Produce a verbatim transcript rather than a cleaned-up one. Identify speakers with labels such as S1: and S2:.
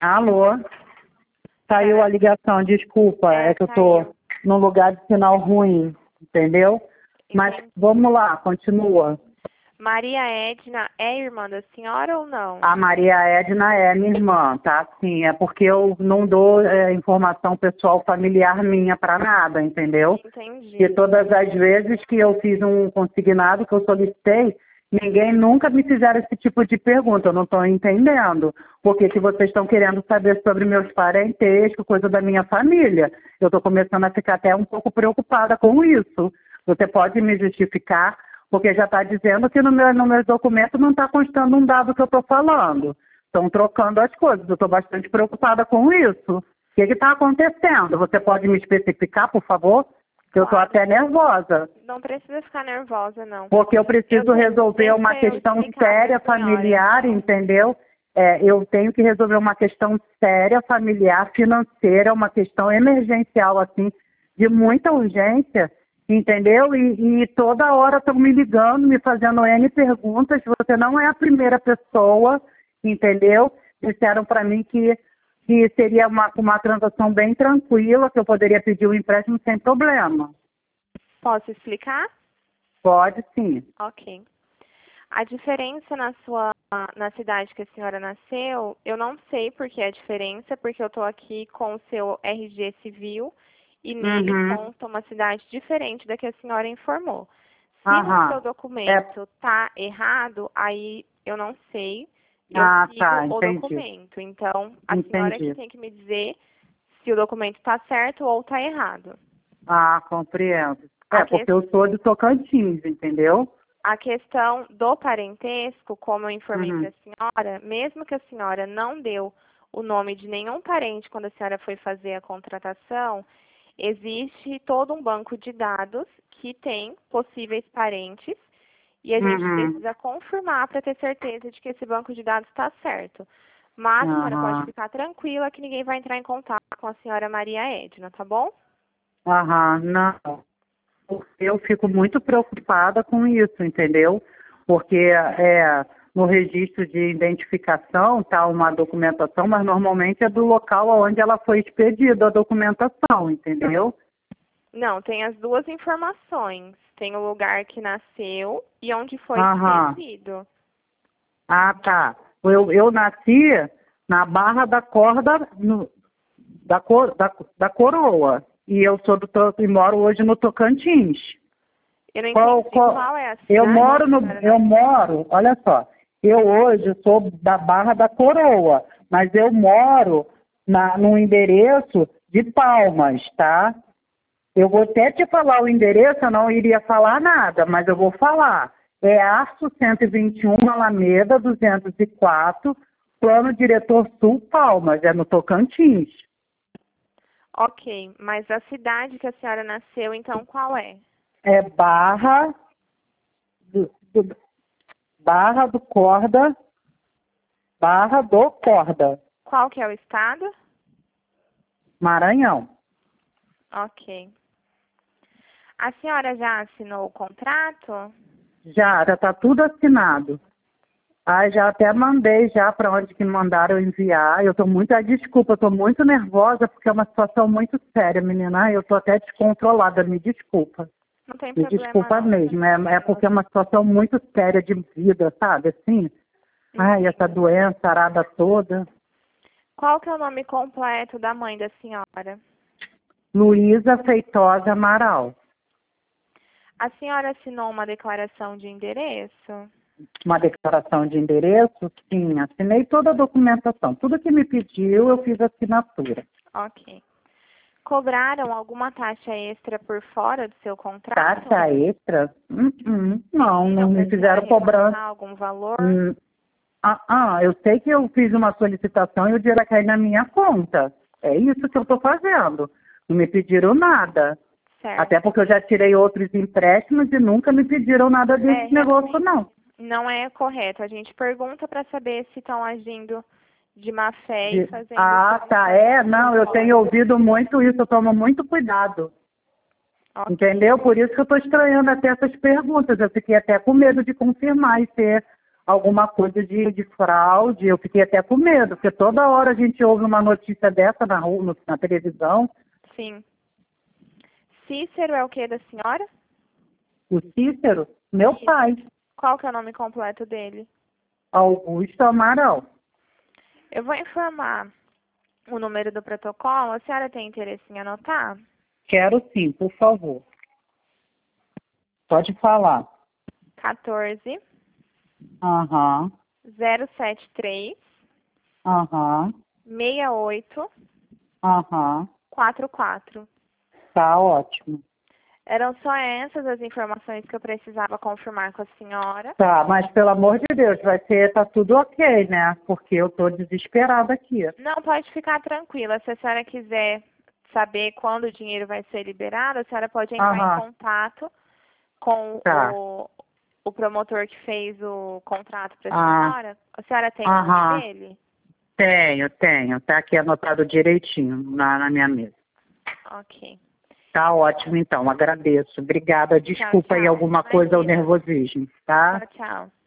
S1: Alô? Saiu a ligação, desculpa, é,
S2: É,
S1: que eu tô
S2: saiu.
S1: num lugar de sinal ruim, entendeu? Mas
S2: Entendi.
S1: vamos lá, continua.
S2: Maria Edna é irmã da senhora ou não?
S1: A Maria Edna é minha irmã, tá? Sim, é porque eu não dou é, informação pessoal familiar minha para nada, entendeu?
S2: Entendi.
S1: E todas as vezes que eu fiz um consignado, que eu solicitei, ninguém nunca me fizeram esse tipo de pergunta. Eu não estou entendendo. Porque que vocês estão querendo saber sobre meus parentescos, coisa da minha família. Eu estou começando a ficar até um pouco preocupada com isso. Você pode me justificar? Porque já está dizendo que no meu, no meus documentos não está constando um dado que eu estou falando. Estão trocando as coisas. Eu estou bastante preocupada com isso. O que está acontecendo? Você pode me especificar, por favor? Eu estou
S2: Claro.
S1: até nervosa.
S2: Não precisa ficar nervosa, não.
S1: Porque eu preciso
S2: Eu sei-
S1: resolver uma
S2: deixa eu
S1: questão
S2: explicar
S1: séria
S2: pra senhora,
S1: familiar,
S2: então.
S1: entendeu? É, eu tenho que resolver uma questão séria familiar, financeira, uma questão emergencial, assim, de muita urgência, entendeu? E, e toda hora estão me ligando, me fazendo N perguntas. Você não é a primeira pessoa, entendeu? Disseram para mim que, que seria uma, uma transação bem tranquila, que eu poderia pedir o empréstimo sem problema.
S2: Posso explicar?
S1: Pode sim.
S2: Ok. A diferença na sua na cidade que a senhora nasceu, eu não sei por que a diferença, porque eu estou aqui com o seu R G civil e nele
S1: Uhum.
S2: consta uma cidade diferente da que a senhora informou. Se
S1: Aham.
S2: o seu documento está errado, aí eu não sei, eu
S1: Ah,
S2: sigo
S1: tá,
S2: o
S1: entendi.
S2: documento. Então, a senhora que
S1: Entendi.
S2: tem que me dizer se o documento está certo ou está errado.
S1: Ah, compreendo. É,
S2: A, que-
S1: porque eu sou de Tocantins, entendeu?
S2: a questão do parentesco, como eu informei
S1: Uhum.
S2: para a senhora, mesmo que a senhora não deu o nome de nenhum parente quando a senhora foi fazer a contratação, existe todo um banco de dados que tem possíveis parentes e a gente
S1: Uhum.
S2: precisa confirmar para ter certeza de que esse banco de dados está certo. Mas a senhora pode
S1: Aham.
S2: ficar tranquila que ninguém vai entrar em contato com a senhora Maria Edna, tá bom?
S1: Aham, não. Eu fico muito preocupada com isso, entendeu? Porque é, no registro de identificação está uma documentação, mas normalmente é do local onde ela foi expedida a documentação, entendeu?
S2: Não, tem as duas informações. Tem o lugar que nasceu e onde foi
S1: Aham.
S2: expedido.
S1: Ah, tá. Eu, eu nasci na Barra da Corda, no- da, cor, da, da Coroa. E eu sou do To- e moro hoje no Tocantins.
S2: Eu não
S1: Qual,
S2: entendi
S1: qual,
S2: qual é a cidade
S1: eu moro
S2: que a
S1: no,
S2: senhora
S1: eu
S2: nasceu.
S1: moro, olha só, eu hoje sou da Barra da Coroa, mas eu moro na, no endereço de Palmas, tá? Eu vou até te falar o endereço, eu não iria falar nada, mas eu vou falar. É Arço cento e vinte e um, Alameda duzentos e quatro, Plano Diretor Sul, Palmas, é no Tocantins.
S2: Ok, mas a cidade que a senhora nasceu, então, qual é?
S1: É Barra do, do- Barra do Corda, Barra do Corda,
S2: Qual que é o estado?
S1: Maranhão.
S2: Ok. A senhora já assinou o contrato?
S1: Já, já está tudo assinado. Ah, já até mandei já para onde que mandaram enviar. Eu estou muito, ah, desculpa, eu estou muito nervosa porque é uma situação muito séria, menina. Ai, eu estou até descontrolada, me desculpa.
S2: Não tem
S1: Me
S2: problema,
S1: desculpa
S2: não.
S1: mesmo, é, é porque é uma situação muito séria de vida, sabe? Assim, ai, essa doença, arada toda.
S2: Qual que é o nome completo da mãe da senhora?
S1: Luísa Feitosa Amaral.
S2: A senhora assinou uma declaração de endereço?
S1: Uma declaração de endereço? Sim, assinei toda a documentação. Tudo que me pediu, eu fiz assinatura.
S2: Ok. Cobraram alguma taxa extra por fora do seu contrato?
S1: Taxa extra? Hum, hum, não, não me fizeram cobrança.
S2: Algum valor?
S1: Hum, ah, ah, eu sei que eu fiz uma solicitação e o dinheiro vai cair na minha conta. É isso que eu estou fazendo. Não me pediram nada.
S2: Certo.
S1: Até porque eu já tirei outros empréstimos e nunca me pediram nada desse
S2: É,
S1: negócio, não.
S2: Não é correto. A gente pergunta para saber se estão agindo de má fé e
S1: De-
S2: fazendo...
S1: Ah, tá. É, não, eu tenho ouvido muito isso, eu tomo muito cuidado.
S2: Ok.
S1: Entendeu? Por isso que eu estou estranhando até essas perguntas. Eu fiquei até com medo de confirmar e ser alguma coisa de, de fraude. Eu fiquei até com medo, porque toda hora a gente ouve uma notícia dessa na rua, no- na televisão.
S2: Sim. Cícero é o que da senhora?
S1: O Cícero, meu
S2: Isso.
S1: pai,
S2: Qual que é o nome completo dele?
S1: Augusto Amaral.
S2: Eu vou informar o número do protocolo. A senhora tem interesse em anotar?
S1: Quero sim, por favor. Pode falar.
S2: quatorze,
S1: Aham,
S2: zero sete três,
S1: aham,
S2: seis oito,
S1: aham.
S2: quatro quatro.
S1: Tá ótimo.
S2: Eram só essas as informações que eu precisava confirmar com a senhora.
S1: Tá, mas pelo amor de Deus, vai ser, tá tudo ok, né? Porque eu tô desesperada aqui.
S2: Não, pode ficar tranquila. Se a senhora quiser saber quando o dinheiro vai ser liberado, a senhora pode entrar em
S1: Aham,
S2: contato com
S1: tá.
S2: o, o promotor que fez o contrato para a
S1: Ah,
S2: senhora. A senhora tem o nome
S1: aham.
S2: dele?
S1: Tenho, tenho. Tá aqui anotado direitinho na, na minha mesa.
S2: Ok.
S1: Tá ótimo, então. Agradeço. Obrigada.
S2: Tchau,
S1: Desculpa aí
S2: tchau.
S1: alguma coisa ao
S2: Imagina.
S1: nervosismo, tá?
S2: Tchau, tchau.